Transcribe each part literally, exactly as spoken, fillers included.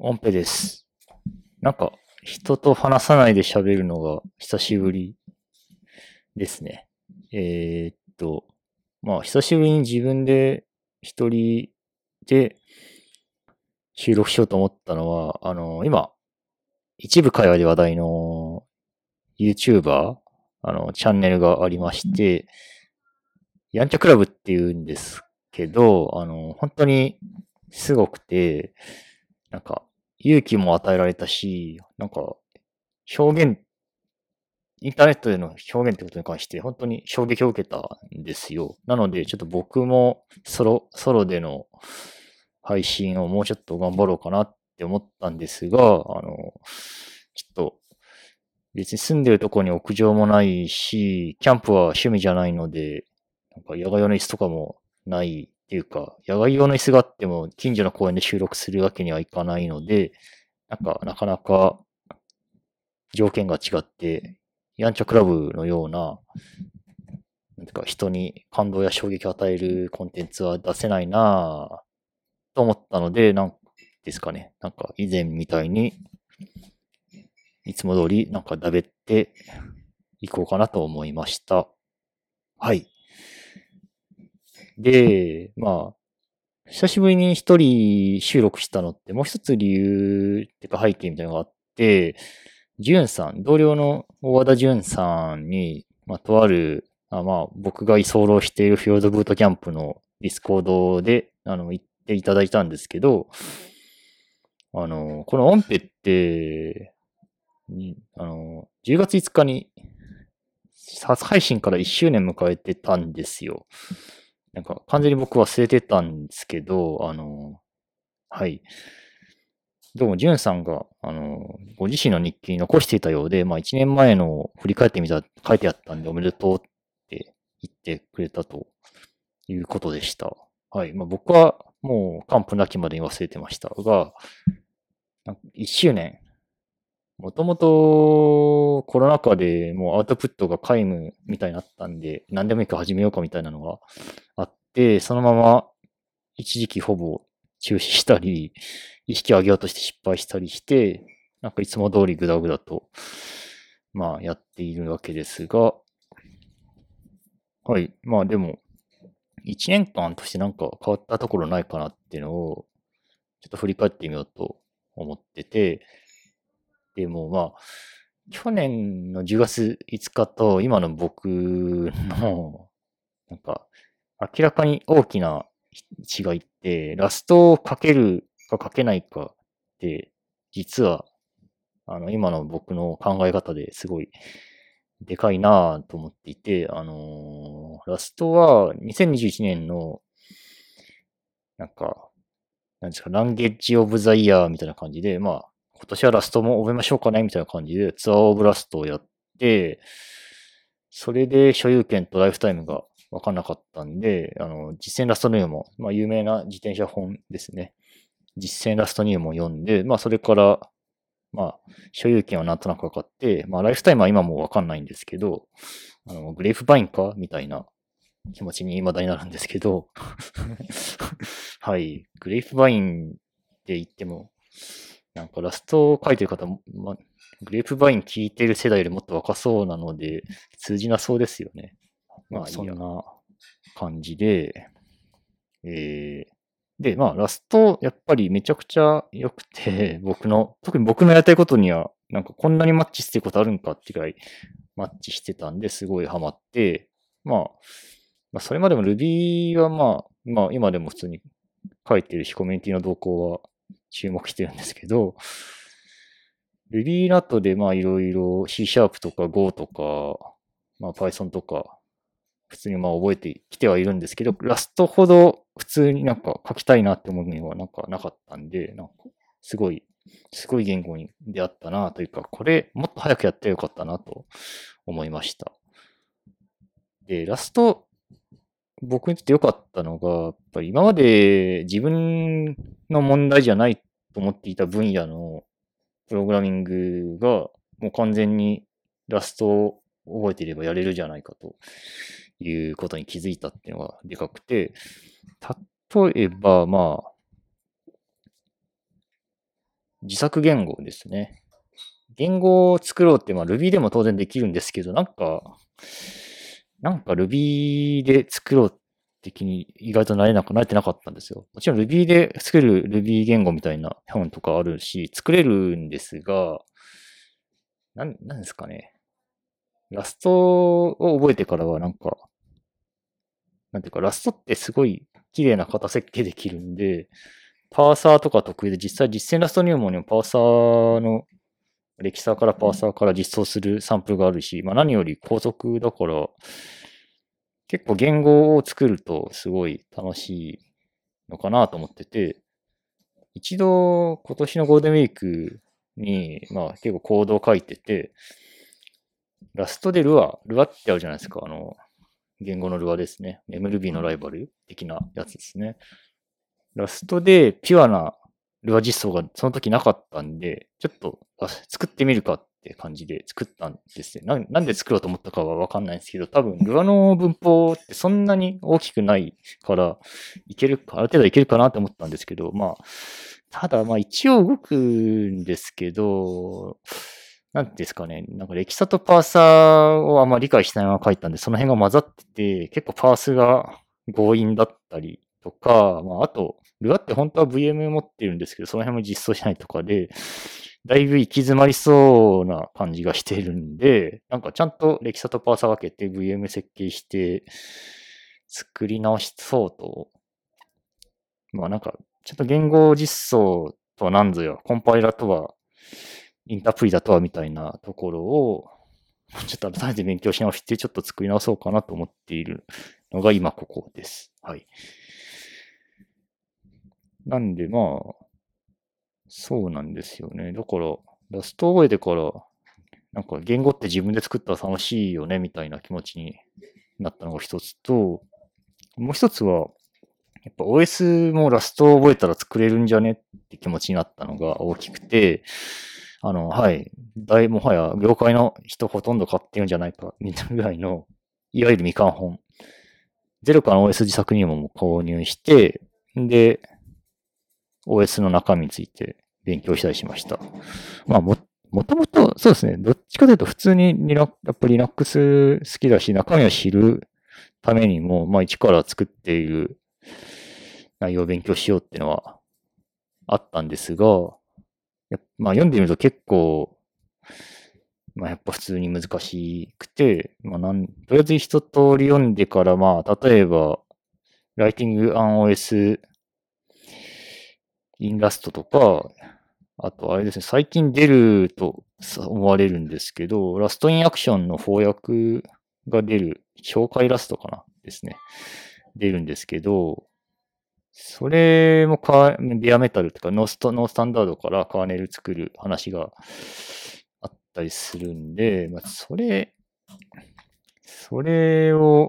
オンペです。なんか、人と話さないで喋るのが久しぶりですね。えーっと、まあ、久しぶりに自分で一人で収録しようと思ったのは、あの、今、一部会話で話題の YouTuber、あの、チャンネルがありまして、ヤンチャクラブって言うんですけど、あの、本当にすごくて、なんか、勇気も与えられたし、なんか、表現インターネットでの表現ってことに関して本当に衝撃を受けたんですよ。なので、ちょっと僕もソロ、ソロでの配信をもうちょっと頑張ろうかなって思ったんですが、あの、ちょっと別に住んでるところに屋上もないし、キャンプは趣味じゃないので、なんか野外用の椅子とかもないっていうか、野外用の椅子があっても近所の公園で収録するわけにはいかないので、なんかなかなか条件が違って、ヤンチャクラブのような、なんていうか人に感動や衝撃を与えるコンテンツは出せないなぁと思ったので、なんですかね。なんか以前みたいに、いつも通りなんかだべっていこうかなと思いました。はい。で、まあ、久しぶりに一人収録したのってもう一つ理由っていうか背景みたいなのがあって、ジュンさん、同僚の大和田ジュンさんに、まあ、とある、あまあ、僕が居候しているフィヨルドブートキャンプのディスコードで、あの、言っていただいたんですけど、あの、このオンペって、にあの、じゅうがついつかに、初配信からいっしゅうねん迎えてたんですよ。なんか、完全に僕忘れてたんですけど、あの、はい。どうも、ジュンさんが、あの、ご自身の日記に残していたようで、まあ、いちねんまえのを振り返ってみた、書いてあったんで、おめでとうって言ってくれたということでした。はい。まあ、僕はもう、完膚なきまでに忘れてましたが、いっしゅうねん。もともと、コロナ禍でもうアウトプットが皆無みたいになったんで、何でもいいか始めようかみたいなのがあって、そのまま一時期ほぼ中止したり、意識を上げようとして失敗したりして、なんかいつも通りグダグダと、まあやっているわけですが、はい。まあでも、一年間としてなんか変わったところないかなっていうのを、ちょっと振り返ってみようと思ってて、でもまあ、去年のじゅうがついつかと今の僕の、なんか、明らかに大きな違いって、ラストをかけるかかけないかって、実は、あの、今の僕の考え方ですごいでかいなぁと思っていて、あのーラストはにせんにじゅういちねんの、なんか、なんですか、ランゲッジオブザイヤーみたいな感じで、まあ、今年はラストも覚えましょうかねみたいな感じで、ツアーオブラストをやって、それで所有権とライフタイムがわかんなかったんで、あの、実践ラストニューも、まあ、有名な自転車本ですね。実践ラストニューも読んで、まあ、それから、まあ、所有権はなんとなく分かって、まあ、ライフタイムは今もわかんないんですけど、あの、グレープバインかみたいな気持ちに未だになるんですけど、はい。グレープバインって言っても、なんかラストを書いてる方も、ま、グレープバイン聞いてる世代よりもっと若そうなので、通じなそうですよね。まあ、そんな感じで、えー、で、まあ、ラスト、やっぱりめちゃくちゃ良くて、僕の、特に僕のやりたいことには、なんかこんなにマッチしてることあるんかってぐらいマッチしてたんで、すごいハマって、まあ、まあ、それまでも Ruby はまあ、まあ今でも普通に書いてるし、コミュニティの動向は注目してるんですけど、Ruby の後でまあいろいろ C シャープとか Go とか、まあ Python とか、普通にまあ覚えてきてはいるんですけど、ラストほど普通になんか書きたいなって思うのはなんかなかったんで、なんかすごい、すごい言語に出会ったなというか、これもっと早くやってよかったなと思いました。で、ラスト、僕にとって良かったのが、やっぱり今まで自分の問題じゃないと思っていた分野のプログラミングがもう完全にラストを覚えていればやれるじゃないかということに気づいたっていうのがでかくて、例えば、まあ、 自作言語ですね。言語を作ろうって、まあ Ruby でも当然できるんですけど、なんか、なんか Ruby で作ろう的に意外と慣れなくなれてなかったんですよ。もちろん Ruby で作る Ruby 言語みたいな本とかあるし、作れるんですが、なん、なんですかね。ラストを覚えてからはなんか、なんていうか、ラストってすごい綺麗な型設計できるんで、パーサーとか得意で、実際実践ラスト入門にもパーサーの、レキサーからパーサーから実装するサンプルがあるし、まあ何より高速だから、結構言語を作るとすごい楽しいのかなと思ってて、一度今年のゴールデンウィークに、まあ結構コードを書いてて、ラストでルア、ルアってあるじゃないですか。あの、言語のルアですね。エムルビー のライバル的なやつですね。ラストでピュアなルア実装がその時なかったんで、ちょっと作ってみるかって感じで作ったんですね。ななんで作ろうと思ったかはわかんないんですけど、多分ルアの文法ってそんなに大きくないから、いけるか、ある程度いけるかなと思ったんですけど、まあ、ただまあ一応動くんですけど、なんですかね、なんかレキサとパーサーをあんま理解しないまま書いたんで、その辺が混ざってて、結構パースが強引だったりとか、まああと、ルアって本当は ブイエム 持ってるんですけど、その辺も実装しないとかで、だいぶ行き詰まりそうな感じがしているんで、なんかちゃんとレキサとパーサー分けて ブイエム 設計して作り直しそうと、まあなんか、ちゃんと言語実装とは何ぞや、コンパイラとは、インタープリだとはみたいなところを、ちょっと改めて勉強し直して、ちょっと作り直そうかなと思っているのが今ここです。はい。なんでまあ、そうなんですよね。だから、ラスト覚えてから、なんか言語って自分で作ったら楽しいよね、みたいな気持ちになったのが一つと、もう一つは、やっぱ オーエス もラスト覚えたら作れるんじゃねって気持ちになったのが大きくて、あの、はい。大、もはや業界の人ほとんど買ってるんじゃないか、みたいなぐらいの、いわゆる未完本。ゼロから オーエス 自作入門も購入して、で、オーエス の中身について勉強したりしました。まあ、も、もともと、そうですね。どっちかというと普通にリラ、やっぱり Linux 好きだし、中身を知るためにも、まあ一から作っている内容を勉強しようっていうのはあったんですが、まあ読んでみると結構、まあやっぱ普通に難しくて、まあなん、とりあえず一通り読んでからまあ、例えば、Writing on オーエス in Rust とか、あとあれですね、最近出ると思われるんですけど、Rust in Action の翻訳が出る、紹介ラストかなですね。出るんですけど、それもカー、ベアメタルとかノースト、ノースタンダードからカーネル作る話があったりするんで、まあ、それ、それを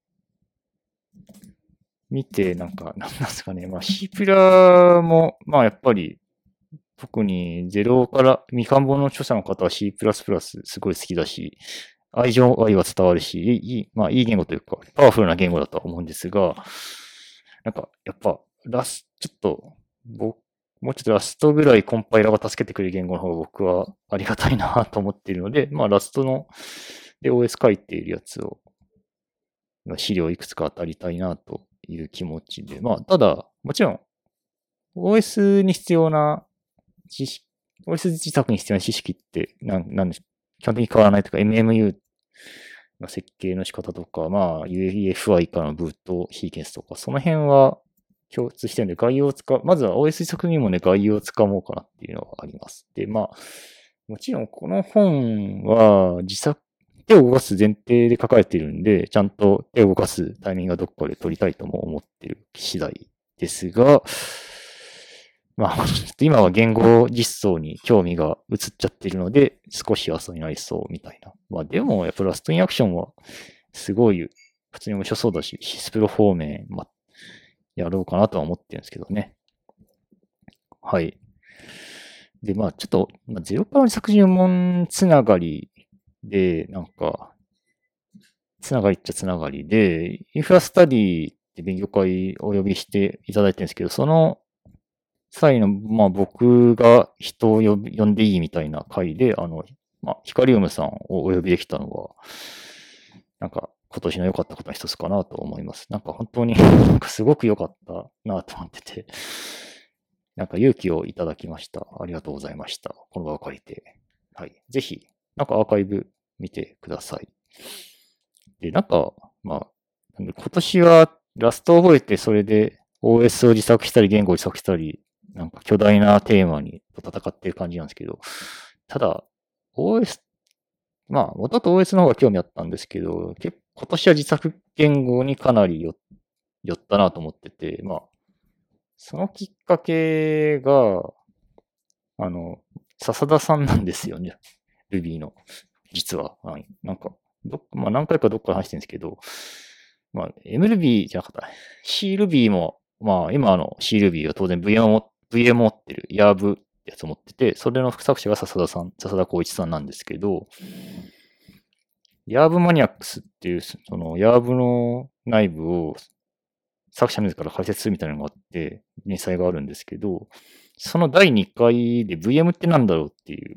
見て、なんか、なんなんですかね。まあ C プラも、まあやっぱり、特にゼロから未完本の著者の方は C++ すごい好きだし、愛情愛は伝わるし、いい、まあいい言語というか、パワフルな言語だとは思うんですが、なんか、やっぱ、ラス、ちょっと、僕、もうちょっとラストぐらいコンパイラーが助けてくれる言語の方が僕はありがたいなと思っているので、まあラストの、で オーエス 書いているやつを、資料いくつか当たりたいなという気持ちで、まあただ、もちろん、オーエス に必要な知識、オーエス 自作に必要な知識って、なん、なんでしょう、基本的に変わらないというか、エムエムユー の設計の仕方とか、まあ ユーイーエフアイ からのブートシーケンスとか、その辺は共通してるんで、概要を使う、まずは オーエス 作品もね、概要を使おうかなっていうのがあります。で、まあ、もちろんこの本は自作、手を動かす前提で書かれているんで、ちゃんと手を動かすタイミングがどこかで取りたいとも思っている次第ですが、まあ、ちょっと今は言語実装に興味が移っちゃっているので、少し遊びになりそうみたいな。まあでも、やっぱラストインアクションは、すごい、普通に面白そうだし、シスプロ方面、まあ、やろうかなとは思ってるんですけどね。はい。で、まあ、ちょっと、まあ、ゼロからの作品門つながりで、なんか、つながりっちゃつながりで、インフラスタディって勉強会お呼びしていただいてるんですけど、その際の、まあ僕が人を呼び呼んでいいみたいな回で、あの、まあ、ヒカリウムさんをお呼びできたのは、なんか今年の良かったことの一つかなと思います。なんか本当になんかすごく良かったなと思ってて、なんか勇気をいただきました。ありがとうございました。この場を借りて。はい。ぜひ、なんかアーカイブ見てください。で、なんか、まあ、今年はラストを覚えてそれで オーエス を自作したり言語を自作したり、なんか巨大なテーマに戦ってる感じなんですけど、ただ、オーエス、まあ、元々 オーエス の方が興味あったんですけど、結構今年は自作言語にかなり寄ったなと思ってて、まあ、そのきっかけが、あの、笹田さんなんですよね。Ruby の。実は。はい。なんか、どまあ何回かどっかで話してるんですけど、まあ MRuby じゃなかった。CRuby も、まあ今の CRuby は当然 ブイエム を、ブイエム 持ってる ヤーブ ってやつを持ってて、それの副作者が笹田さん、笹田光一さんなんですけど、ヤーブマニアックスっていう、そのヤーブの内部を作者自ら解説するみたいなのがあって、連載があるんですけど、そのだいにかいで ブイエム ってなんだろうっていう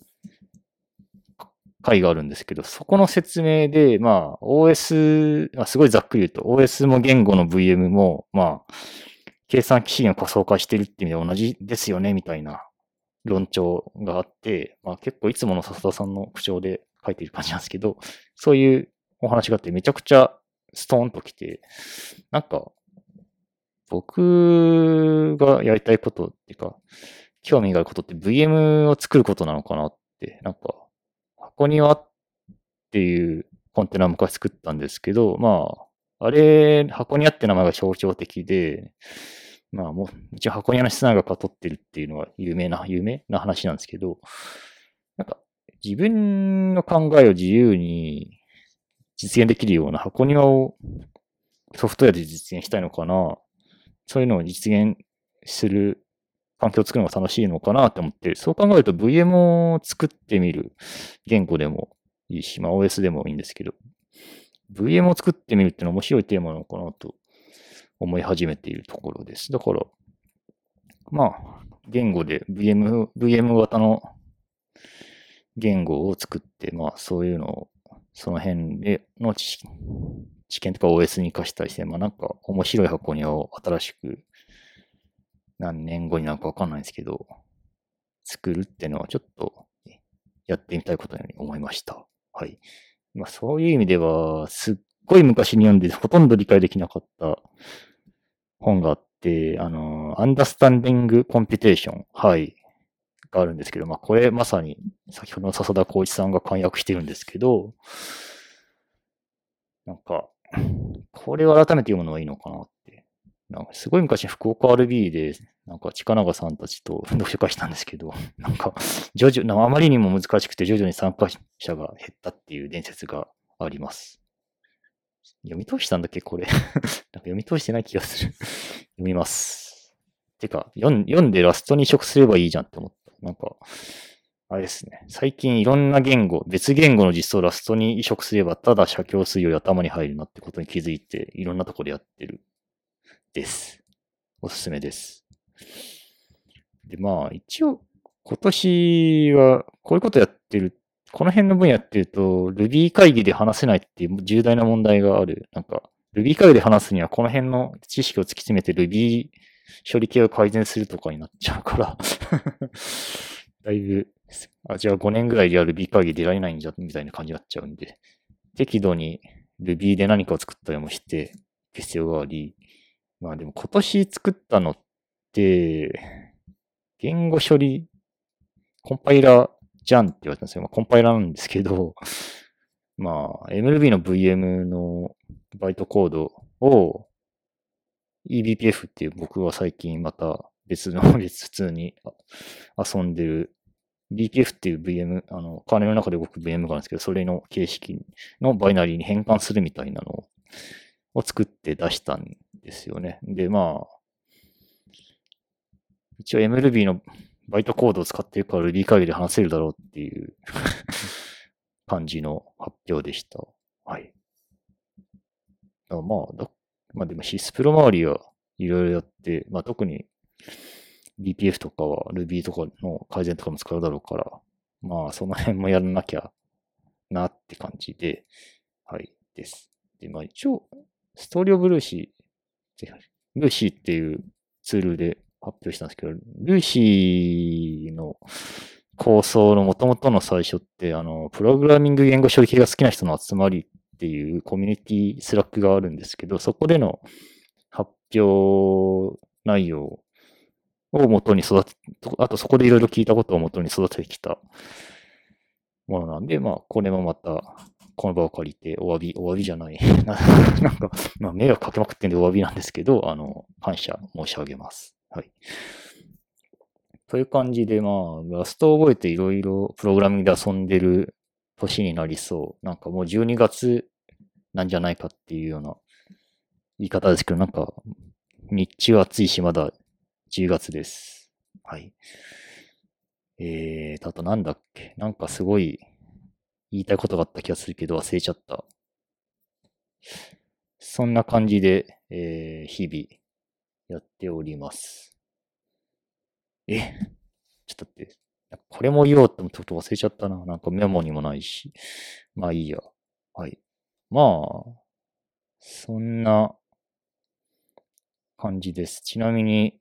回があるんですけど、そこの説明で、まあ、オーエス、まあ、すごいざっくり言うと、オーエス も言語の ブイエム も、まあ、計算機資源を仮想化してるっていう意味で同じですよね、みたいな論調があって、まあ結構いつもの笹田さんの口調で書いてる感じなんですけど、そういうお話があってめちゃくちゃストーンときて、なんか、僕がやりたいことっていうか、興味があることって ブイエム を作ることなのかなって、なんか、箱庭っていうコンテナを昔作ったんですけど、まあ、あれ、箱庭って名前が象徴的で、まあもう、一応箱庭の室内がかとってるっていうのは有名な、有名な話なんですけど、なんか、自分の考えを自由に実現できるような箱庭をソフトウェアで実現したいのかな。そういうのを実現する環境を作るのが楽しいのかなって思って、そう考えると ブイエム を作ってみる言語でもいいし、まあ オーエス でもいいんですけど、ブイエム を作ってみるっていうのは面白いテーマなのかなと思い始めているところです。だから、まあ、言語で ブイエム、ブイエム 型の言語を作って、まあそういうのを、その辺での知識、知見とか オーエス に活かしたりして、まあなんか面白い箱庭を新しく何年後になるかわかんないんですけど、作るっていうのはちょっとやってみたいことのように思いました。はい。まあそういう意味では、すっごい昔に読んでほとんど理解できなかった本があって、あの、Understanding Computation。はい。があるんですけど、まあこれまさに先ほどの笹田光一さんが簡約してるんですけど、なんか、これを改めて読むのはいいのかなって。なんかすごい昔福岡 アールビー で、なんか近永さんたちと読書会したんですけど、なんか、徐々、なんかあまりにも難しくて徐々に参加者が減ったっていう伝説があります。読み通したんだっけこれ。なんか読み通してない気がする。読みます。てか、読ん読んでラストに移植すればいいじゃんって思った。なんか、あれですね。最近いろんな言語、別言語の実装をラストに移植すれば、ただ写経するより頭に入るなってことに気づいて、いろんなとこでやってる。です。おすすめです。で、まあ、一応、今年は、こういうことやってる、この辺の分野やってると、Ruby 会議で話せないっていう重大な問題がある。なんか、Ruby 会議で話すには、この辺の知識を突き詰めて Ruby 処理系を改善するとかになっちゃうからだいぶ、あ、じゃあごねんぐらいでは Ruby 会議出られないんじゃ、みたいな感じになっちゃうんで、適度に Ruby で何かを作ったりもして、必要があり、まあでも今年作ったのって、言語処理、コンパイラーじゃんって言われたんですよ。まあ、コンパイラーなんですけど、まあ、エムルビー の ブイエム のバイトコードを イービーピーエフ っていう僕は最近また別の、別普通に遊んでる ビーピーエフ っていう ブイエム、あの、カーネルの中で動く ブイエム があるんですけど、それの形式のバイナリーに変換するみたいなのを作って出したんですよね。で、まあ、一応 エムルビー のバイトコードを使っているから Ruby 会議で話せるだろうっていう感じの発表でした。はい。まあ、だまあでもシスプロ周りはいろいろやって、まあ特にディーピーエフ とかは Ruby とかの改善とかも使うだろうから、まあその辺もやらなきゃなって感じで、はい、です。で、まあ一応、ストーリーオブルーシー、ルーシーっていうツールで発表したんですけど、ルーシーの構想の元々の最初って、あの、プログラミング言語処理系が好きな人の集まりっていうコミュニティスラックがあるんですけど、そこでの発表内容を元に育て、あとそこでいろいろ聞いたことを元に育ててきたものなんで、まあ、これもまた、この場を借りて、お詫び、お詫びじゃない。ななんか、まあ、迷惑かけまくってんでお詫びなんですけど、あの、感謝申し上げます。はい。という感じで、まあ、ラストを覚えていろいろプログラミングで遊んでる年になりそう。なんかもうじゅうにがつなんじゃないかっていうような言い方ですけど、なんか、日中暑いし、まだじゅうがつです。はい。えーと、あとなんだっけ。なんかすごい言いたいことがあった気がするけど忘れちゃった。そんな感じで、えー、日々やっております。えちょっと待って。これも言おうと思ったこと忘れちゃったな。なんかメモにもないし。まあいいや。はい。まあ、そんな感じです。ちなみに、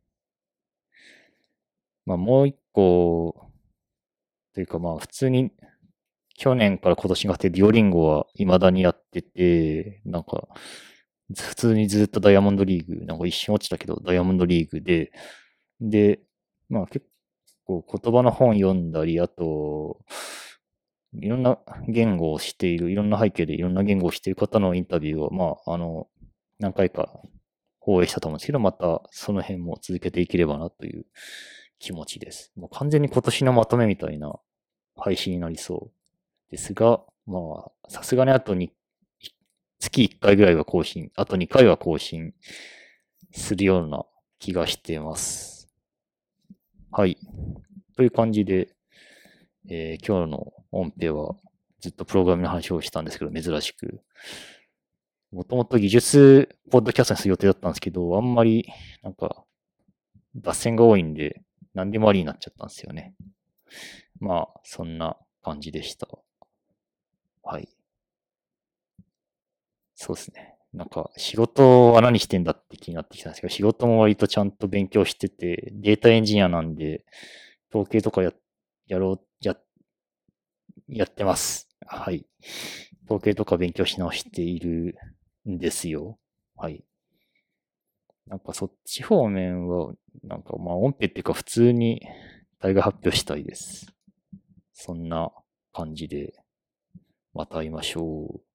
まあもう一個、というかまあ普通に去年から今年がてデュオリンゴは未だにやってて、なんか、普通にずっとダイヤモンドリーグ、なんか一瞬落ちたけど、ダイヤモンドリーグで、で、まあ結構言葉の本読んだり、あと、いろんな言語をしている、いろんな背景でいろんな言語をしている方のインタビューを、まあ、あの、何回か放映したと思うんですけど、またその辺も続けていければなという気持ちです。もう完全に今年のまとめみたいな配信になりそうですが、まあ、さすがにあとに、月いっかいぐらいは更新、あとにかいは更新するような気がしています。はい。という感じで、えー今日の音声はずっとプログラムの話をしたんですけど、珍しく。もともと技術ポッドキャストにする予定だったんですけど、あんまり、なんか、脱線が多いんで、何でもありになっちゃったんですよね。まあ、そんな感じでした。はい。そうですね。なんか、仕事は何してんだって気になってきたんですけど、仕事も割とちゃんと勉強してて、データエンジニアなんで、統計とかや、やろう、や、やってます。はい。統計とか勉強し直しているんですよ。はい。なんかそっち方面は、なんかまあ音声っていうか普通に大学発表したいです。そんな感じで、また会いましょう。